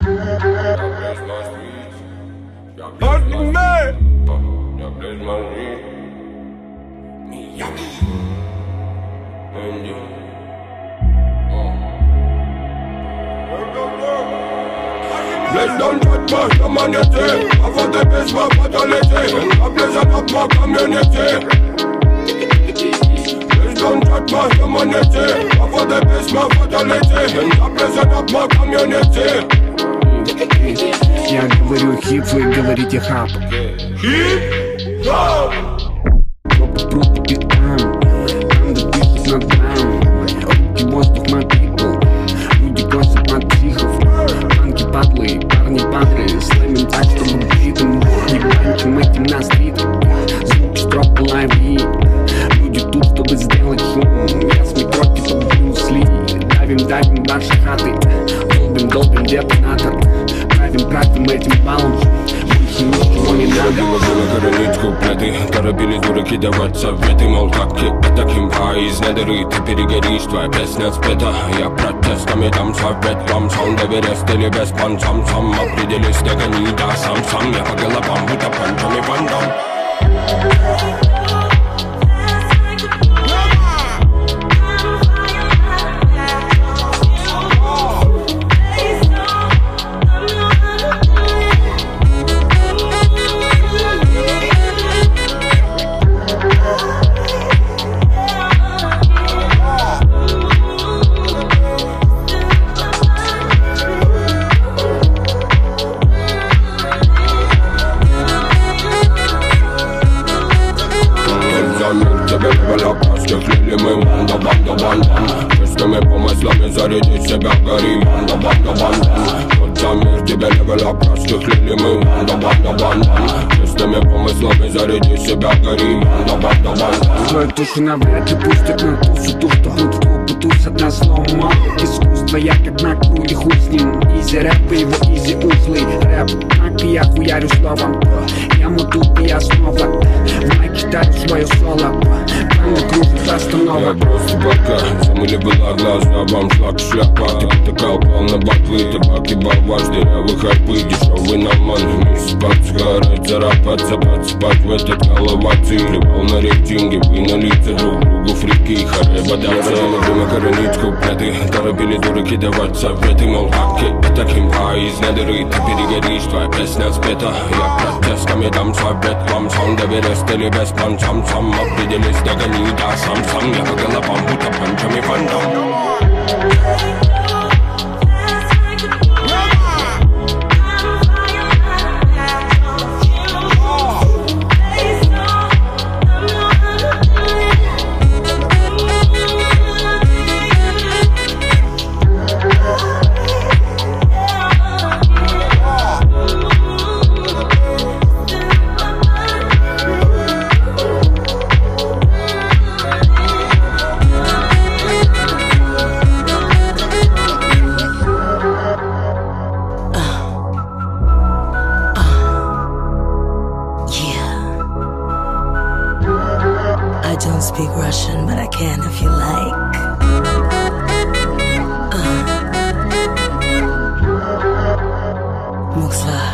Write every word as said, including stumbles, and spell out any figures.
Please don't judge my humanity. I want the best for fatality. I present up my community. Please don't judge my humanity. I want the best for fatality. I present up my community. Я говорю хип, вы говорите хап. Хип-хоп. Тропы, трупы и там. Там да пишут на даун. Руки, воздух на people. Люди косят на психов. Танки, падлы, парни, падры. Слэмим так, чтобы битым. Не банчим этим на стрит. Звуки стропы лайви. Люди тут, чтобы сделать шум. Я с метро типа Брюс Ли. Давим, давим ваши хаты. Долбим, долбим детонатор. Правим, правим этим балом. Больше ничего не надо. Было коронить куплеты. Торопили дураки давать советы. Мол, как это кимпа из недоры. Ты перегоришь, твоя песня спета. Я протестами дам совет вам. Сон доверяст или без пан. Сам-сам определись, догони, да сам-сам. Я по головам, будто панчами вандам. Стихлили мы банда, банда, банда. Чистыми помыслами заряди себя, гори банда, банда, банда. Тот за мир тебе левела, простихлили мы банда, банда, банда. Чистыми помыслами заряди себя, гори банда, банда, банда. Твою душу навряд ли пустят на тусу. Ту, что тут в клубу тусят на слома. Искусство я как на круге, хуй с ним. Изи рэп, его изи ухлый рэп. Так и я хуярю словом. Я тут и я снова в майке читаю свое соло. Там кружит останова. Я просто пока замыли была глаза, вам шлак шляпа. Ты потыкал полно ботвы, табак и балваш. Дырявый хайпы, дешевый наман. Вместе спать, сгорать, зарабатываться, подспать в этот головаций. Рыбал на рейтинге, вы на лица друг другу фрики. Харе бодаться, время коронить куплеты. Торопили дураки давать советы. Мол, как это кимпа из недоры. Ты перегоришь, твоя песня спета. Я протестами дам совет вам. Сон доверяст или без пан. Сам-сам определись, догони, да сам-сам. Я по головам, будто панчами вандам. I don't speak Russian, but I can if you like. Uh. Muxla.